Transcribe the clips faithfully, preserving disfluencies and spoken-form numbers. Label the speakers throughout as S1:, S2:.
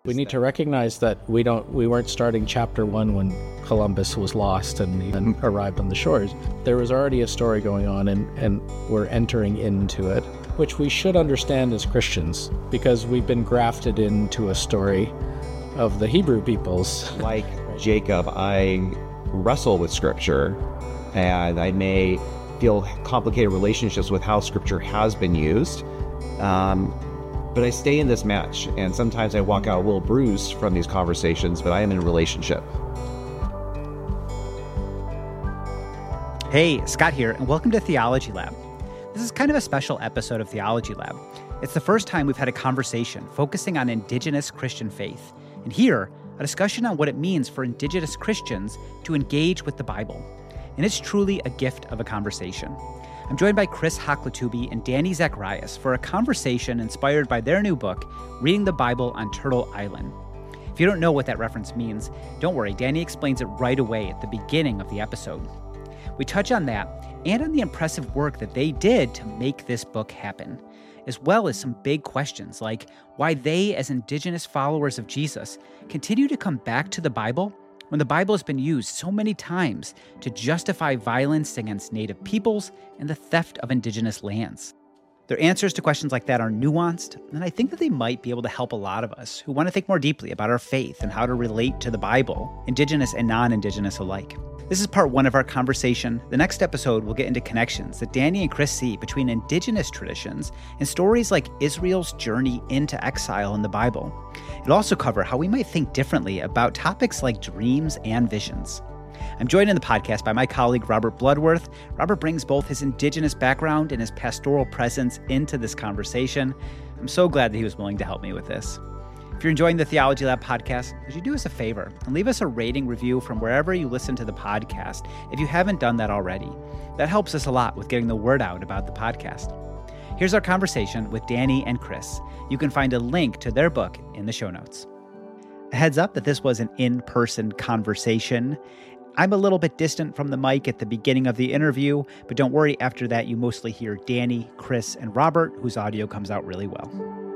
S1: We need to recognize that we don't we weren't starting chapter one when Columbus was lost and even arrived on the shores. There was already a story going on, and, and we're entering into it, which we should understand as Christians, because we've been grafted into a story of the Hebrew peoples.
S2: Like Jacob, I wrestle with Scripture, and I may feel complicated relationships with how Scripture has been used. Um, But I stay in this match, and sometimes I walk out a little bruised from these conversations, but I am in a relationship.
S3: Hey, Scott here, and welcome to Theology Lab. This is kind of a special episode of Theology Lab. It's the first time we've had a conversation focusing on indigenous Christian faith, and here, a discussion on what it means for indigenous Christians to engage with the Bible. And it's truly a gift of a conversation. I'm joined by Chris Haklatoubi and Danny Zacharias for a conversation inspired by their new book, Reading the Bible on Turtle Island. If you don't know what that reference means, don't worry, Danny explains it right away at the beginning of the episode. We touch on that and on the impressive work that they did to make this book happen, as well as some big questions like why they, as indigenous followers of Jesus, continue to come back to the Bible when the Bible has been used so many times to justify violence against Native peoples and the theft of indigenous lands. Their answers to questions like that are nuanced, and I think that they might be able to help a lot of us who want to think more deeply about our faith and how to relate to the Bible, indigenous and non-indigenous alike. This is part one of our conversation. The next episode will get into connections that Danny and Chris see between indigenous traditions and stories like Israel's journey into exile in the Bible. It'll also cover how we might think differently about topics like dreams and visions. I'm joined in the podcast by my colleague, Robert Bloodworth. Robert brings both his indigenous background and his pastoral presence into this conversation. I'm so glad that he was willing to help me with this. If you're enjoying the Theology Lab podcast, would you do us a favor and leave us a rating review from wherever you listen to the podcast if you haven't done that already? That helps us a lot with getting the word out about the podcast. Here's our conversation with Danny and Chris. You can find a link to their book in the show notes. A heads up that this was an in-person conversation. I'm a little bit distant from the mic at the beginning of the interview, but don't worry, after that you mostly hear Danny, Chris, and Robert, whose audio comes out really well.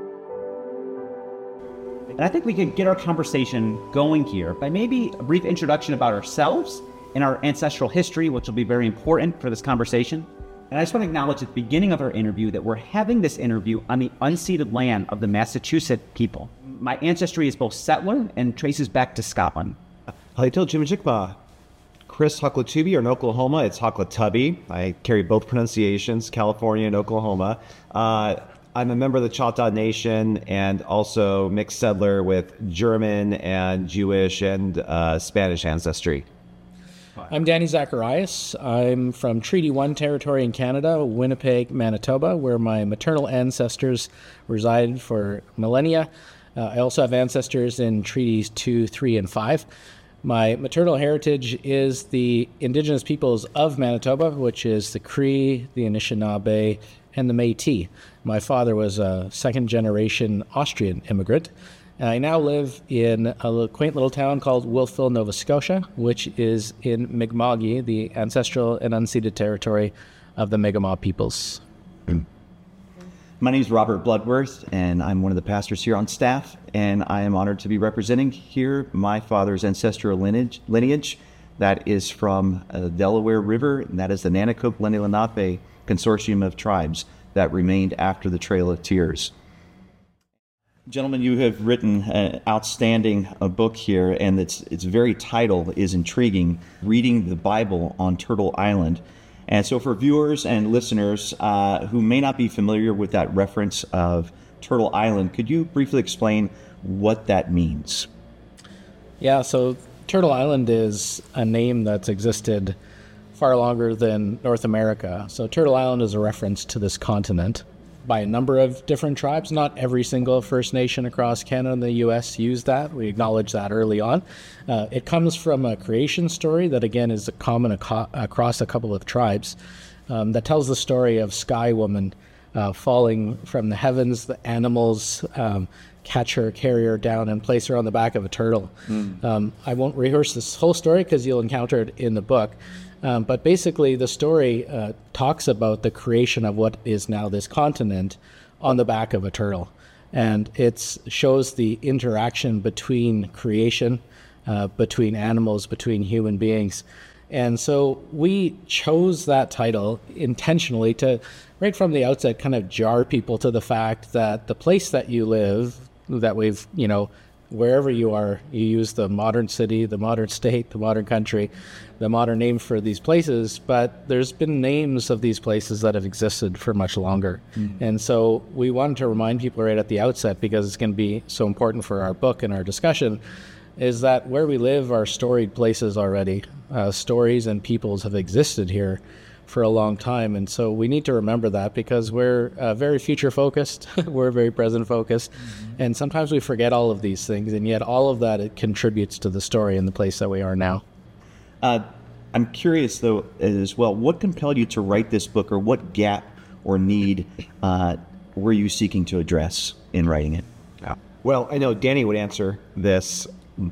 S4: And I think we could get our conversation going here by maybe a brief introduction about ourselves and our ancestral history, which will be very important for this conversation. And I just want to acknowledge at the beginning of our interview that we're having this interview on the unceded land of the Massachusetts people. My ancestry is both settler and traces back to Scotland.
S2: Halito Jimajikma. Chris Haklatoubi, or in Oklahoma, it's Haklatubby. I carry both pronunciations, California and Oklahoma. Uh, I'm a member of the Choctaw Nation and also mixed settler with German and Jewish and uh, Spanish ancestry.
S1: I'm Danny Zacharias. I'm from Treaty one territory in Canada, Winnipeg, Manitoba, where my maternal ancestors resided for millennia. Uh, I also have ancestors in Treaties two, three, and five. My maternal heritage is the indigenous peoples of Manitoba, which is the Cree, the Anishinaabe, and the Métis. My father was a second-generation Austrian immigrant. I now live in a little, quaint little town called Wolfville, Nova Scotia, which is in Mi'kma'ki, the ancestral and unceded territory of the Mi'kmaq peoples.
S4: My name is Robert Bloodworth, and I'm one of the pastors here on staff, and I am honored to be representing here my father's ancestral lineage, lineage that is from uh, the Delaware River, and that is the Nanticoke Lenni Lenape consortium of tribes that remained after the Trail of Tears. Gentlemen, you have written an outstanding uh, book here, and its its very title is intriguing, Reading the Bible on Turtle Island. And so for viewers and listeners uh, who may not be familiar with that reference of Turtle Island, could you briefly explain what that means?
S1: Yeah, so Turtle Island is a name that's existed far longer than North America. So Turtle Island is a reference to this continent by a number of different tribes. Not every single First Nation across Canada and the U S used that. We acknowledge that early on. Uh, it comes from a creation story that, again, is common aco- across a couple of tribes um, that tells the story of Sky Woman uh, falling from the heavens. The animals um, catch her, carry her down, and place her on the back of a turtle. Mm. Um, I won't rehearse this whole story because you'll encounter it in the book. Um, but basically, the story uh, talks about the creation of what is now this continent on the back of a turtle. And it shows the interaction between creation, uh, between animals, between human beings. And so we chose that title intentionally to, right from the outset, kind of jar people to the fact that the place that you live, that we've, you know, wherever you are, you use the modern city, the modern state, the modern country, the modern name for these places, but there's been names of these places that have existed for much longer. Mm. And so we wanted to remind people right at the outset, because it's going to be so important for our book and our discussion, is that where we live are storied places already. Uh, stories and peoples have existed here for a long time. And so we need to remember that, because we're uh, very future focused, we're very present focused, mm-hmm. and sometimes we forget all of these things, and yet all of that, it contributes to the story and the place that we are now.
S4: Uh, I'm curious, though, as well, what compelled you to write this book, or what gap or need uh, were you seeking to address in writing it?
S2: Well, I know Danny would answer this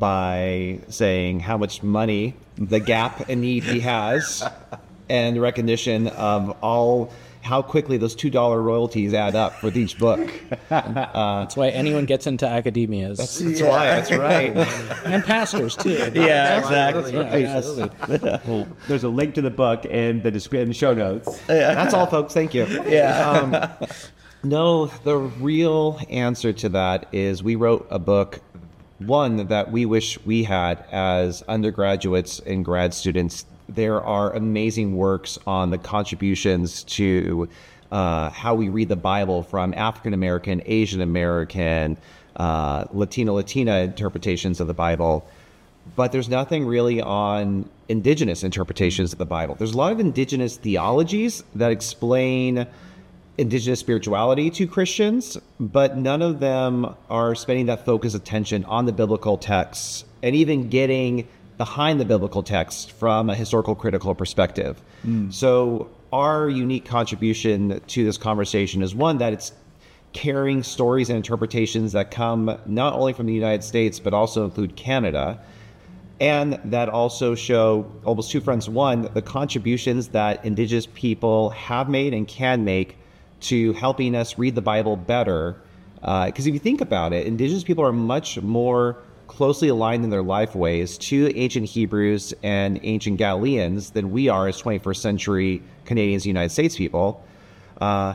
S2: by saying how much money, the gap and need he has, and recognition of all how quickly those two dollar royalties add up with each book.
S1: Uh, that's why anyone gets into academia.
S2: That's, that's yeah. why. That's right.
S1: And pastors too.
S4: Yeah, exactly.
S1: Yeah, absolutely.
S5: Well, there's a link to the book in the description, show notes.
S2: Yeah. That's all, folks. Thank you.
S4: Yeah.
S2: Um, no, the real answer to that is we wrote a book, one that we wish we had as undergraduates and grad students. There are amazing works on the contributions to uh, how we read the Bible from African American, Asian American, uh, Latino, Latina interpretations of the Bible. But there's nothing really on indigenous interpretations of the Bible. There's a lot of indigenous theologies that explain indigenous spirituality to Christians, but none of them are spending that focused attention on the biblical texts and even getting behind the biblical text from a historical critical perspective. Mm. So our unique contribution to this conversation is one that it's carrying stories and interpretations that come not only from the United States, but also include Canada, and that also show almost two fronts. One, the contributions that Indigenous people have made and can make to helping us read the Bible better. Because uh, if you think about it, Indigenous people are much more closely aligned in their life ways to ancient Hebrews and ancient Galileans than we are as twenty-first century Canadians and United States people. Uh,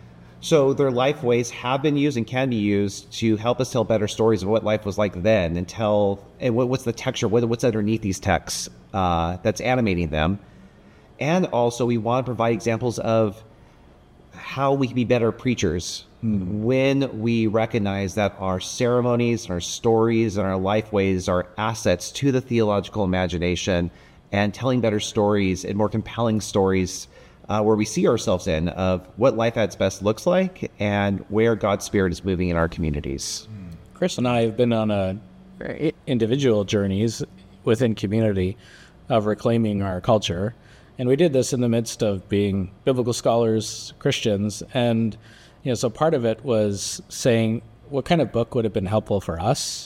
S2: so their life ways have been used and can be used to help us tell better stories of what life was like then, and tell and what, what's the texture, what, what's underneath these texts uh, that's animating them. And also we want to provide examples of how we can be better preachers mm. when we recognize that our ceremonies, our stories, and our life ways are assets to the theological imagination, and telling better stories and more compelling stories uh, where we see ourselves in of what life at its best looks like and where God's Spirit is moving in our communities.
S1: Chris and I have been on a individual journeys within community of reclaiming our culture. And we did this in the midst of being biblical scholars, Christians. And, you know, so part of it was saying, what kind of book would have been helpful for us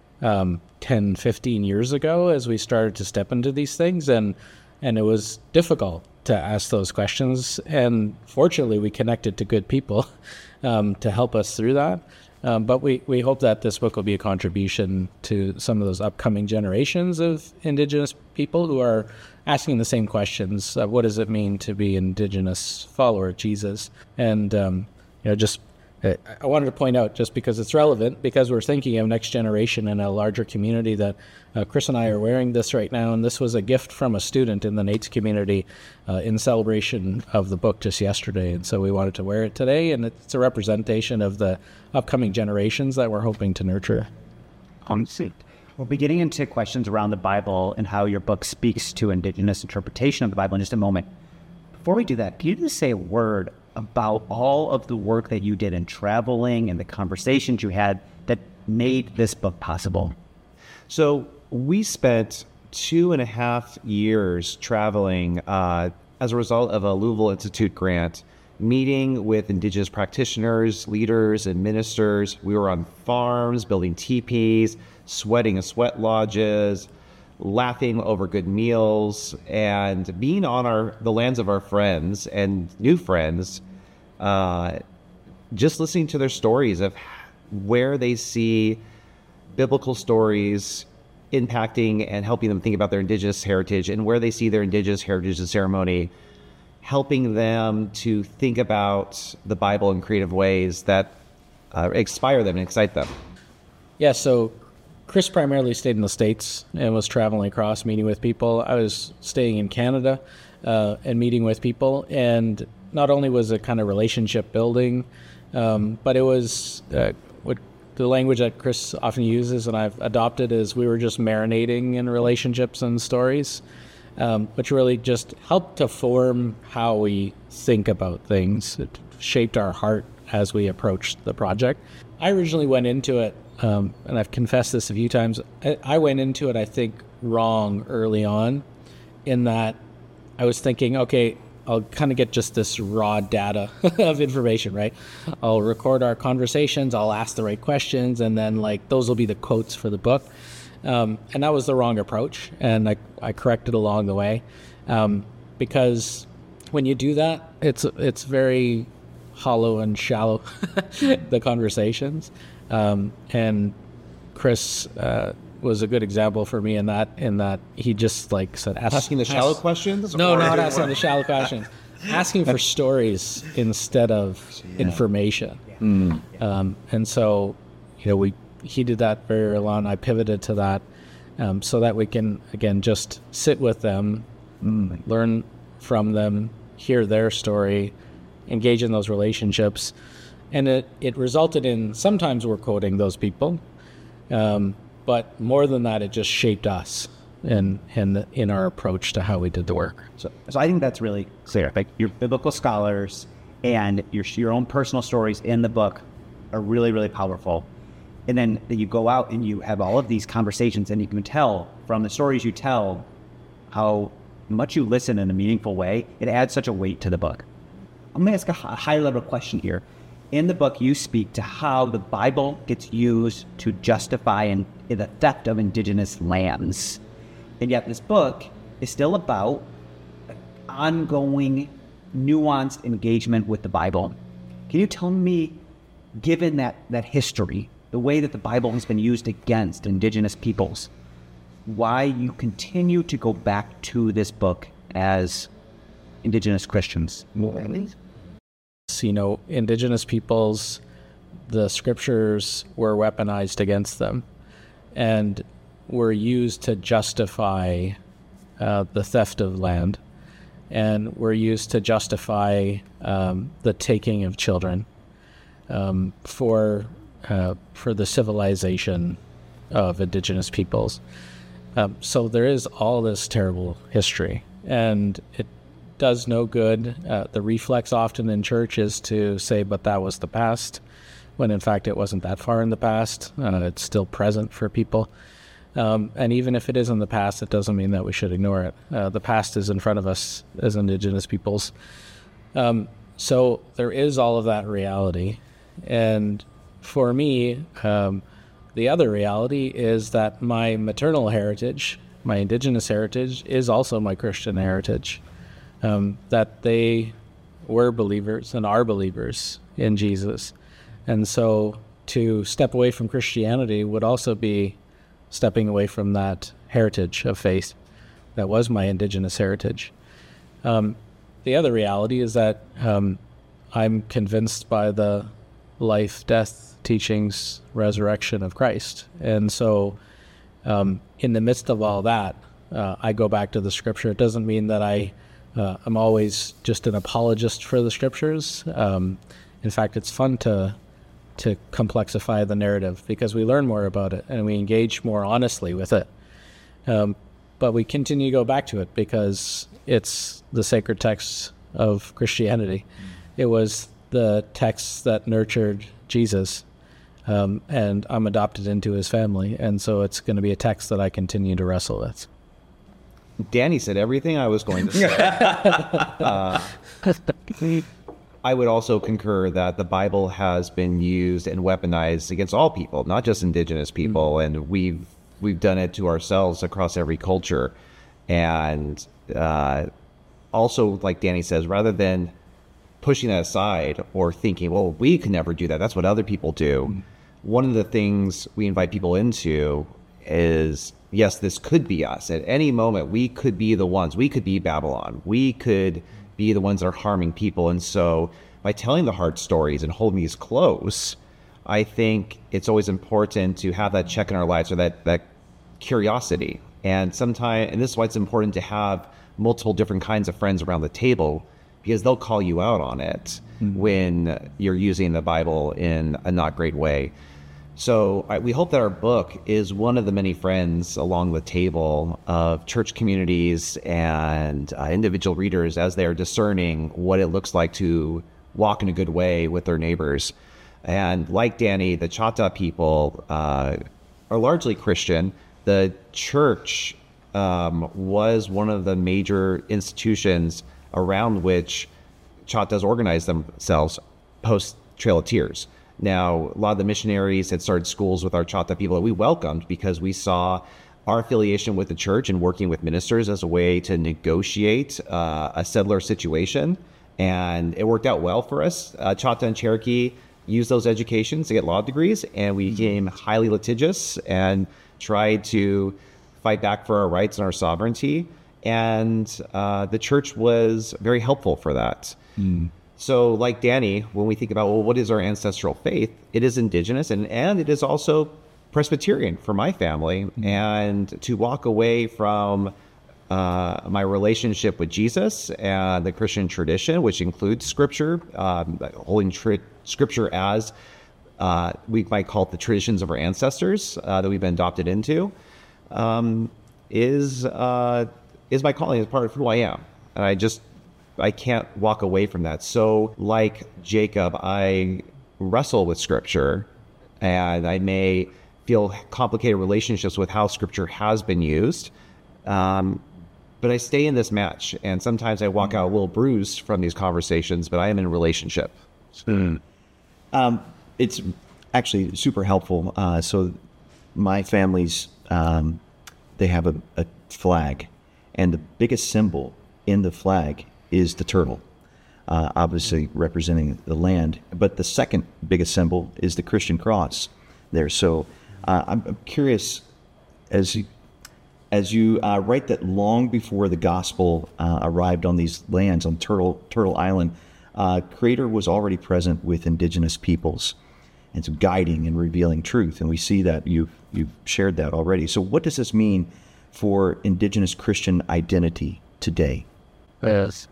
S1: um, ten, fifteen years ago as we started to step into these things? And, and it was difficult to ask those questions. And fortunately, we connected to good people um, to help us through that. Um, but we, we hope that this book will be a contribution to some of those upcoming generations of Indigenous people who are asking the same questions. Uh, what does it mean to be Indigenous follower of Jesus? And, um, you know, just uh, I wanted to point out, just because it's relevant, because we're thinking of next generation and a larger community, that uh, Chris and I are wearing this right now. And this was a gift from a student in the Nates community uh, in celebration of the book just yesterday. And so we wanted to wear it today. And it's a representation of the upcoming generations that we're hoping to nurture.
S3: Um, we'll be getting into questions around the Bible and how your book speaks to Indigenous interpretation of the Bible in just a moment. Before we do that, can you just say a word about all of the work that you did in traveling and the conversations you had that made this book possible?
S2: So we spent two and a half years traveling uh, as a result of a Louisville Institute grant, meeting with Indigenous practitioners, leaders, and ministers. We were on farms, building teepees, sweating in sweat lodges, laughing over good meals, and being on our the lands of our friends and new friends, uh, just listening to their stories of where they see biblical stories impacting and helping them think about their indigenous heritage, and where they see their indigenous heritage and ceremony helping them to think about the Bible in creative ways that uh, inspire them and excite them.
S1: Yeah, so Chris primarily stayed in the States and was traveling across, meeting with people. I was staying in Canada uh, and meeting with people. And not only was it kind of relationship building, um, but it was uh, what the language that Chris often uses and I've adopted is we were just marinating in relationships and stories, um, which really just helped to form how we think about things. It shaped our heart as we approached the project. I originally went into it, um, and I've confessed this a few times, I, I went into it, I think, wrong early on, in that I was thinking, okay, I'll kind of get just this raw data of information, right? I'll record our conversations, I'll ask the right questions, and then like those will be the quotes for the book. Um, and that was the wrong approach, and I, I corrected along the way, um, because when you do that, it's it's very hollow and shallow, the conversations. Um, and Chris uh, was a good example for me in that, in that he just like said, ask,
S2: Asking the shallow
S1: ask,
S2: questions?
S1: No,
S2: or-
S1: not asking the shallow questions. Asking for stories instead of information. Um, and so, you know, we he did that very early on. I pivoted to that um, so that we can, again, just sit with them, learn from them, hear their story, engage in those relationships. And it, it resulted in, sometimes we're quoting those people, um, but more than that, it just shaped us in, in, in our approach to how we did the work.
S3: So, so I think that's really clear. Like your biblical scholars and your your own personal stories in the book are really, really powerful. And then you go out and you have all of these conversations, and you can tell from the stories you tell how much you listen in a meaningful way. It adds such a weight to the book. I'm going to ask a high level question here. In the book, you speak to how the Bible gets used to justify in, in the theft of indigenous lands. And yet this book is still about ongoing, nuanced engagement with the Bible. Can you tell me, given that, that history, the way that the Bible has been used against indigenous peoples, why you continue to go back to this book as indigenous Christians?
S1: You know, indigenous peoples, the scriptures were weaponized against them and were used to justify uh, the theft of land, and were used to justify um, the taking of children um, for uh, for the civilization of indigenous peoples. Um, so there is all this terrible history, and it does no good. Uh, the reflex often in church is to say, but that was the past, when in fact it wasn't that far in the past. Uh, it's still present for people. Um, and even if it is in the past, it doesn't mean that we should ignore it. Uh, the past is in front of us as indigenous peoples. Um, so there is all of that reality. And for me, um, the other reality is that my maternal heritage, my indigenous heritage, is also my Christian heritage. Um, that they were believers and are believers in Jesus. And so to step away from Christianity would also be stepping away from that heritage of faith that was my indigenous heritage. Um, the other reality is that um, I'm convinced by the life, death, teachings, resurrection of Christ. And so um, in the midst of all that, uh, I go back to the scripture. It doesn't mean that I Uh, I'm always just an apologist for the scriptures. Um, in fact, it's fun to to complexify the narrative because we learn more about it and we engage more honestly with it. Um, but we continue to go back to it because it's the sacred text of Christianity. It was the text that nurtured Jesus, um, and I'm adopted into his family, and so it's going to be a text that I continue to wrestle with.
S2: Danny said everything I was going to say. uh, I would also concur that the Bible has been used and weaponized against all people, not just indigenous people, mm-hmm. and we've we've done it to ourselves across every culture. And uh, also, like Danny says, rather than pushing that aside or thinking, well, we can never do that, that's what other people do, mm-hmm. one of the things we invite people into is, yes, this could be us. At any moment, we could be the ones. We could be Babylon. We could be the ones that are harming people. And so by telling the hard stories and holding these close, I think it's always important to have that check in our lives, or that, that curiosity. And sometimes, and this is why it's important to have multiple different kinds of friends around the table, because they'll call you out on it mm-hmm. when you're using the Bible in a not great way. So I, we hope that our book is one of the many friends along the table of church communities and uh, individual readers as they are discerning what it looks like to walk in a good way with their neighbors. And like Danny, the Chata people uh, are largely Christian. The church um, was one of the major institutions around which Chatas organized themselves post Trail of Tears. Now, a lot of the missionaries had started schools with our Chata people that we welcomed, because we saw our affiliation with the church and working with ministers as a way to negotiate uh, a settler situation. And it worked out well for us. Uh, Chata and Cherokee used those educations to get law degrees, and we became highly litigious and tried to fight back for our rights and our sovereignty. And uh, the church was very helpful for that. Mm. So like Danny, when we think about, well, what is our ancestral faith? It is indigenous, and, and it is also Presbyterian for my family. Mm. And to walk away from uh, my relationship with Jesus and the Christian tradition, which includes Scripture, um, holding tri- Scripture as uh, we might call it the traditions of our ancestors uh, that we've been adopted into, um, is uh, is my calling, is part of who I am. And I just, I can't walk away from that. So like Jacob, I wrestle with Scripture, and I may feel complicated relationships with how Scripture has been used. Um, but I stay in this match, and sometimes I walk out a little bruised from these conversations, but I am in a relationship.
S4: Mm. Um, it's actually super helpful. Uh, so my family's, um, they have a, a flag, and the biggest symbol in the flag is the turtle, uh, obviously representing the land. But the second biggest symbol is the Christian cross there. So uh, I'm, I'm curious, as you, as you uh, write that long before the gospel uh, arrived on these lands, on Turtle Turtle Island, uh, Creator was already present with indigenous peoples, and so guiding and revealing truth. And we see that you've, you've shared that already. So what does this mean for indigenous Christian identity today?
S1: Yes.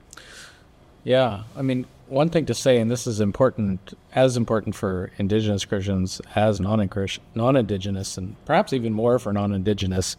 S1: Yeah. I mean, one thing to say, and this is important, as important for indigenous Christians as non-indigenous, and perhaps even more for non-indigenous,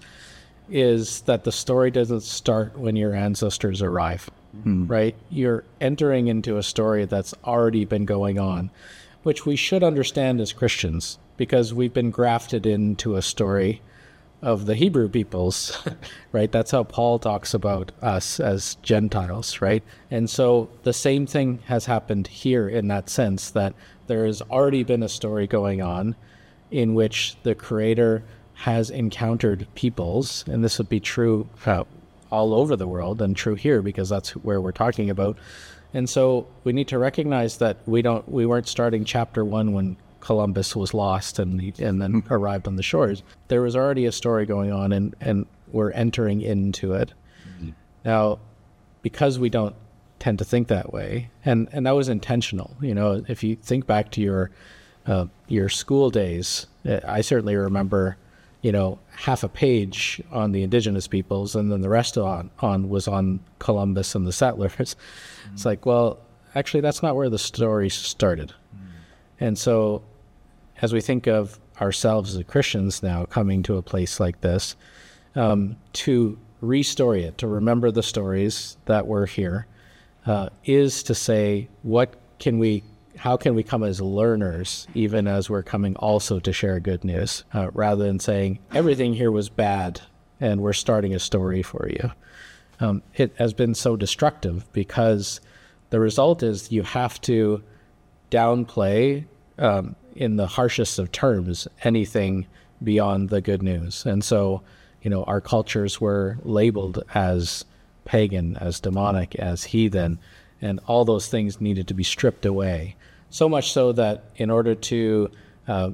S1: is that the story doesn't start when your ancestors arrive, mm. right? You're entering into a story that's already been going on, which we should understand as Christians, because we've been grafted into a story of the Hebrew peoples, right? That's how Paul talks about us as Gentiles, right? And so the same thing has happened here, in that sense that there has already been a story going on in which the Creator has encountered peoples, and this would be true uh, all over the world, and true here because that's where we're talking about. And so we need to recognize that we don't, we weren't starting chapter one when Columbus was lost and he, and then arrived on the shores. There was already a story going on, and, and we're entering into it. Mm-hmm. Now, because we don't tend to think that way, and, and that was intentional. You know, if you think back to your uh, your school days, I certainly remember, you know, half a page on the indigenous peoples, and then the rest on, on was on Columbus and the settlers. Mm-hmm. It's like, well, actually, that's not where the story started. Mm-hmm. And so as we think of ourselves as Christians now coming to a place like this, um, to restory it, to remember the stories that were here, uh, is to say, what can we, how can we come as learners, even as we're coming also to share good news, uh, rather than saying everything here was bad and we're starting a story for you. Um, it has been so destructive, because the result is you have to downplay, um, in the harshest of terms, anything beyond the good news. And so, you know, our cultures were labeled as pagan, as demonic, as heathen, and all those things needed to be stripped away. So much so that in order to uh,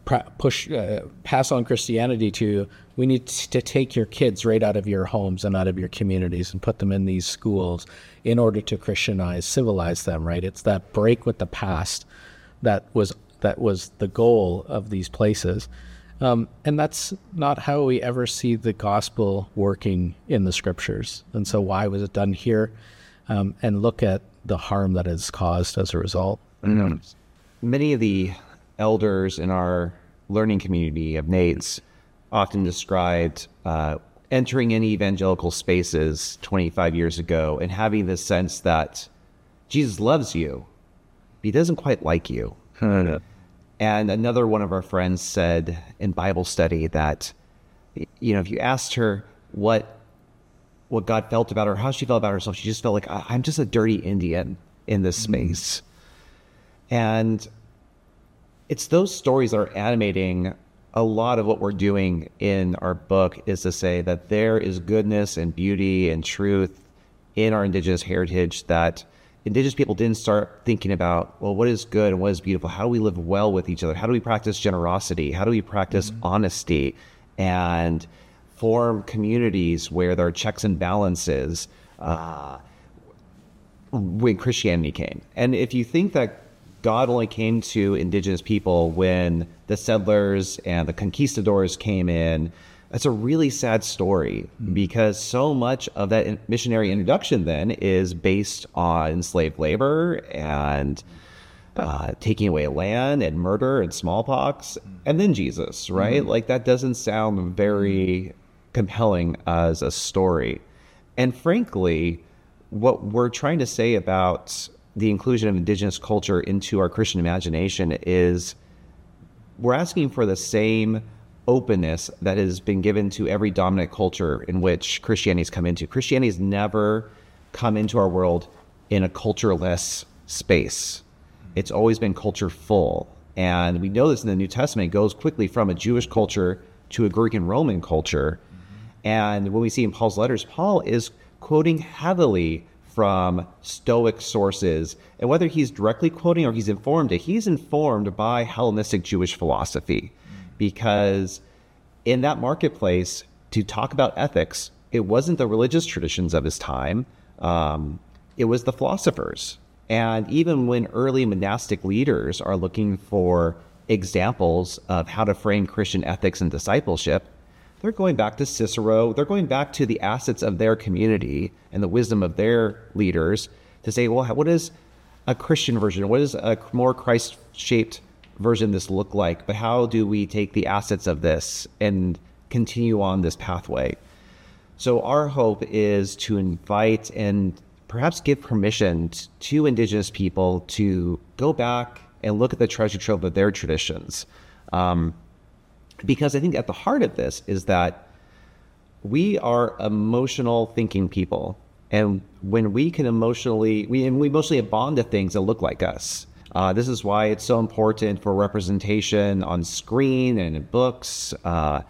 S1: pra- push, uh, pass on Christianity to, we need to take your kids right out of your homes and out of your communities and put them in these schools in order to Christianize, civilize them, right? It's that break with the past that was that was the goal of these places. Um, and that's not how we ever see the gospel working in the scriptures. And so why was it done here? Um, and look at the harm that is caused as a result.
S2: Mm-hmm. Many of the elders in our learning community of Nates often described uh, entering in evangelical spaces twenty-five years ago and having this sense that Jesus loves you, but he doesn't quite like you. And another one of our friends said in Bible study that, you know, if you asked her what what God felt about her, how she felt about herself, she just felt like, I'm just a dirty Indian in this space. Mm-hmm. And it's those stories that are animating a lot of what we're doing in our book, is to say that there is goodness and beauty and truth in our Indigenous heritage that Indigenous people didn't start thinking about, well, what is good and what is beautiful? How do we live well with each other? How do we practice generosity? How do we practice mm-hmm. honesty and form communities where there are checks and balances uh, when Christianity came? And if you think that God only came to Indigenous people when the settlers and the conquistadors came in, that's a really sad story, mm-hmm. because so much of that missionary introduction then is based on enslaved labor and uh, taking away land and murder and smallpox, and then Jesus, right? Mm-hmm. Like, that doesn't sound very compelling as a story. And frankly, what we're trying to say about the inclusion of Indigenous culture into our Christian imagination is we're asking for the same openness that has been given to every dominant culture in which Christianity has come into. Christianity has never come into our world in a cultureless space. It's always been cultureful. And we know this in the New Testament. It goes quickly from a Jewish culture to a Greek and Roman culture. And when we see in Paul's letters, Paul is quoting heavily from Stoic sources. And whether he's directly quoting or he's informed it, he's informed by Hellenistic Jewish philosophy. Because in that marketplace, to talk about ethics, it wasn't the religious traditions of his time. Um, it was the philosophers. And even when early monastic leaders are looking for examples of how to frame Christian ethics and discipleship, they're going back to Cicero. They're going back to the assets of their community and the wisdom of their leaders to say, well, what is a Christian version? What is a more Christ-shaped version of this look like? But how do we take the assets of this and continue on this pathway? So our hope is to invite and perhaps give permission to Indigenous people to go back and look at the treasure trove of their traditions. Um, because I think at the heart of this is that we are emotional thinking people. And when we can emotionally, we, and we emotionally bond to things that look like us. Uh, this is why it's so important for representation on screen and in books. Uh,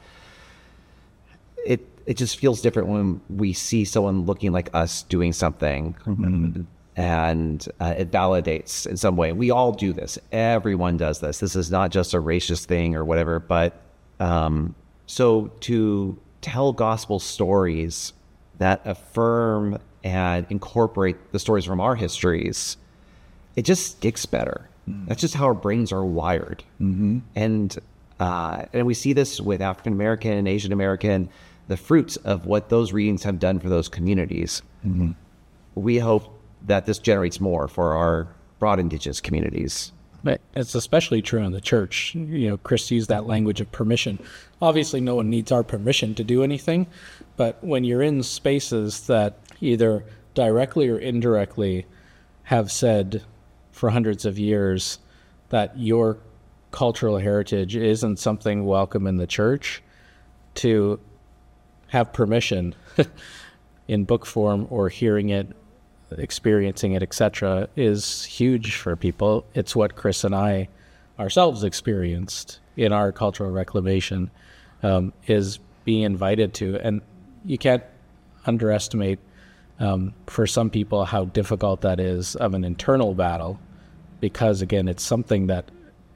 S2: it it just feels different when we see someone looking like us doing something, mm-hmm. and uh, it validates in some way. We all do this. Everyone does this. This is not just a racist thing or whatever. But um, so to tell gospel stories that affirm and incorporate the stories from our histories, it just sticks better. Mm. That's just how our brains are wired. Mm-hmm. And uh, and we see this with African American and Asian American, the fruits of what those readings have done for those communities. Mm-hmm. We hope that this generates more for our broad Indigenous communities.
S1: But it's especially true in the church. You know, Chris used that language of permission. Obviously, no one needs our permission to do anything, but when you're in spaces that either directly or indirectly have said for hundreds of years that your cultural heritage isn't something welcome in the church, to have permission in book form or hearing it, experiencing it, et cetera, is huge for people. It's what Chris and I ourselves experienced in our cultural reclamation, um, is being invited to. And you can't underestimate um, for some people how difficult that is of an internal battle, because again, it's something that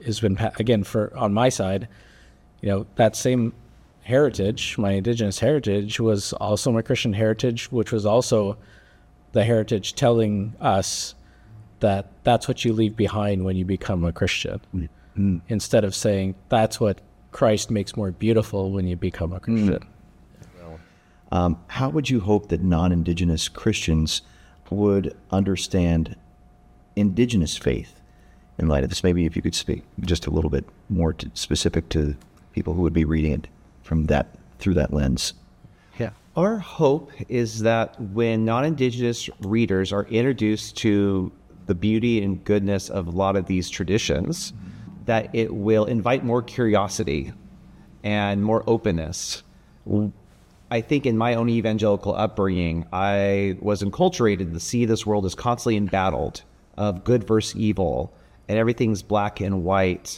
S1: has been pa- again for on my side, you know, that same heritage, my indigenous heritage, was also my Christian heritage, which was also the heritage telling us that that's what you leave behind when you become a Christian, mm-hmm. instead of saying that's what Christ makes more beautiful when you become a Christian.
S4: Mm. Um, how would you hope that non-Indigenous Christians would understand Indigenous faith in light of this? Maybe if you could speak just a little bit more to, specific to people who would be reading it from that, through that lens.
S2: Yeah. Our hope is that when non-Indigenous readers are introduced to the beauty and goodness of a lot of these traditions, mm-hmm. that it will invite more curiosity and more openness. I think in my own evangelical upbringing, I was enculturated to see this world as constantly embattled of good versus evil, and everything's black and white.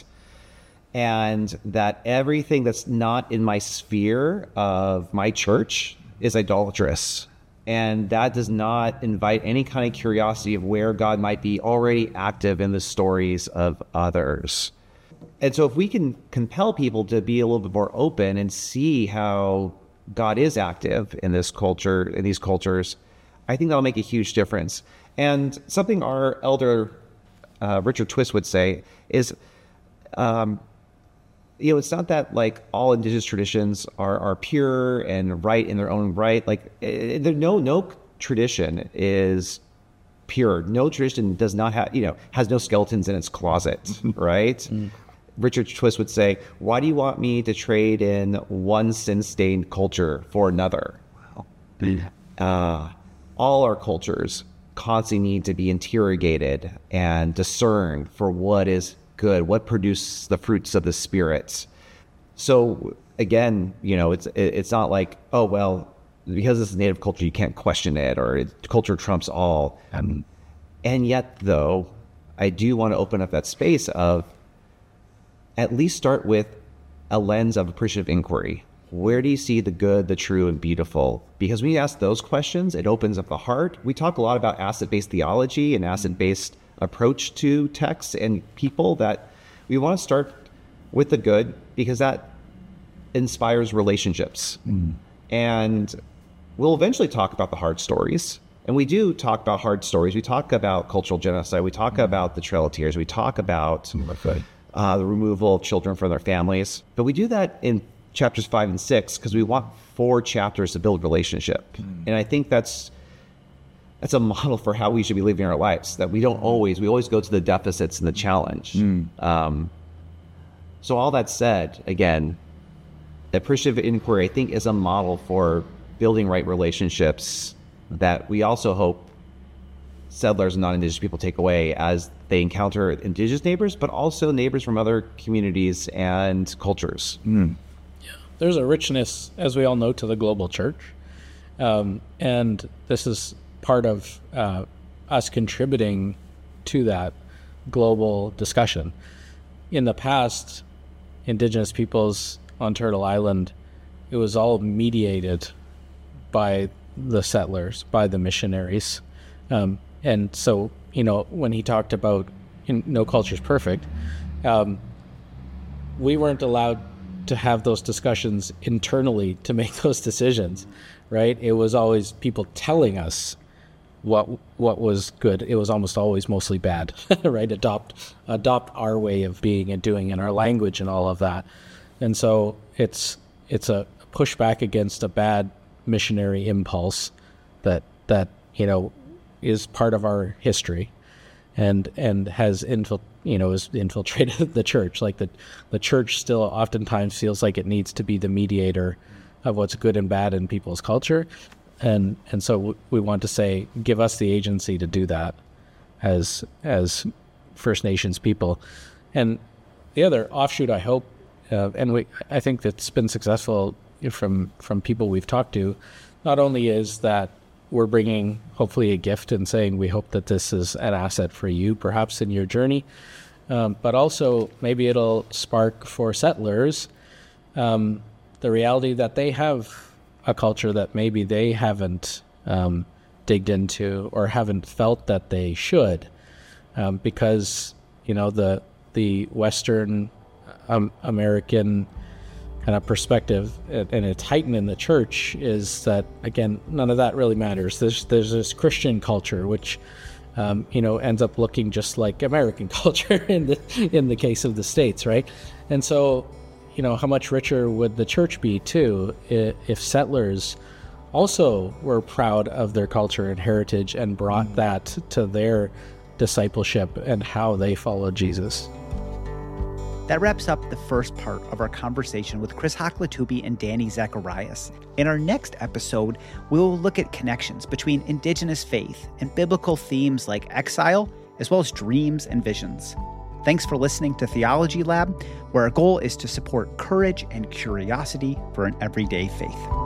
S2: And that everything that's not in my sphere of my church is idolatrous. And that does not invite any kind of curiosity of where God might be already active in the stories of others. And so if we can compel people to be a little bit more open and see how God is active in this culture, in these cultures, I think that'll make a huge difference. And something our elder uh, Richard Twist would say is, um, you know, it's not that like all indigenous traditions are, are pure and right in their own right. Like it, there, no no tradition is pure. No tradition does not have, you know, has no skeletons in its closet, right? Mm. Richard Twist would say, why do you want me to trade in one sin-stained culture for another? Wow. Uh, all our cultures constantly need to be interrogated and discerned for what is good, what produces the fruits of the Spirit. So again, you know, it's it's not like, oh, well, because this is native culture, you can't question it, or it, culture trumps all. Um, and yet, though, I do want to open up that space of at least start with a lens of appreciative inquiry. Where do you see the good, the true, and beautiful? Because when you ask those questions, it opens up the heart. We talk a lot about asset-based theology and asset-based approach to texts and people, that we want to start with the good because that inspires relationships. Mm. And we'll eventually talk about the hard stories. And we do talk about hard stories. We talk about cultural genocide. We talk mm. about the Trail of Tears. We talk about uh, the removal of children from their families. But we do that in chapters five and six because we want four chapters to build relationship. Mm. And I think that's That's a model for how we should be living our lives, that we don't always, we always go to the deficits and the challenge. Mm. Um, so all that said, again, appreciative inquiry, I think, is a model for building right relationships that we also hope settlers and non-Indigenous people take away as they encounter Indigenous neighbors, but also neighbors from other communities and cultures. Mm.
S1: Yeah, there's a richness, as we all know, to the global church. Um, and this is part of uh, us contributing to that global discussion. In the past, Indigenous peoples on Turtle Island, it was all mediated by the settlers, by the missionaries. Um, and so, you know, when he talked about in, no culture's perfect, um, we weren't allowed to have those discussions internally to make those decisions, right? It was always people telling us what what was good. It was almost always mostly bad, right? Adopt adopt our way of being and doing and our language and all of that. And so it's it's a pushback against a bad missionary impulse that that you know is part of our history, and and has infil you know is infiltrated the church. Like the the church still oftentimes feels like it needs to be the mediator of what's good and bad in people's culture. And and so w- we want to say, give us the agency to do that as as First Nations people. And the other offshoot, I hope, uh, and we I think that's been successful from from people we've talked to, not only is that we're bringing hopefully a gift and saying we hope that this is an asset for you, perhaps in your journey, um, but also maybe it'll spark for settlers um, the reality that they have a culture that maybe they haven't um, digged into or haven't felt that they should, um, because you know the the Western um, American kind of perspective, and, and it's heightened in the church, is that, again, none of that really matters. There's, there's this Christian culture, which, um, you know, ends up looking just like American culture in the, in the case of the States, right? And so, you know, how much richer would the church be, too, if, if settlers also were proud of their culture and heritage and brought that to their discipleship and how they followed Jesus.
S3: That wraps up the first part of our conversation with Chris Hocklatuby and Danny Zacharias. In our next episode, we'll look at connections between indigenous faith and biblical themes like exile, as well as dreams and visions. Thanks for listening to Theology Lab, where our goal is to support courage and curiosity for an everyday faith.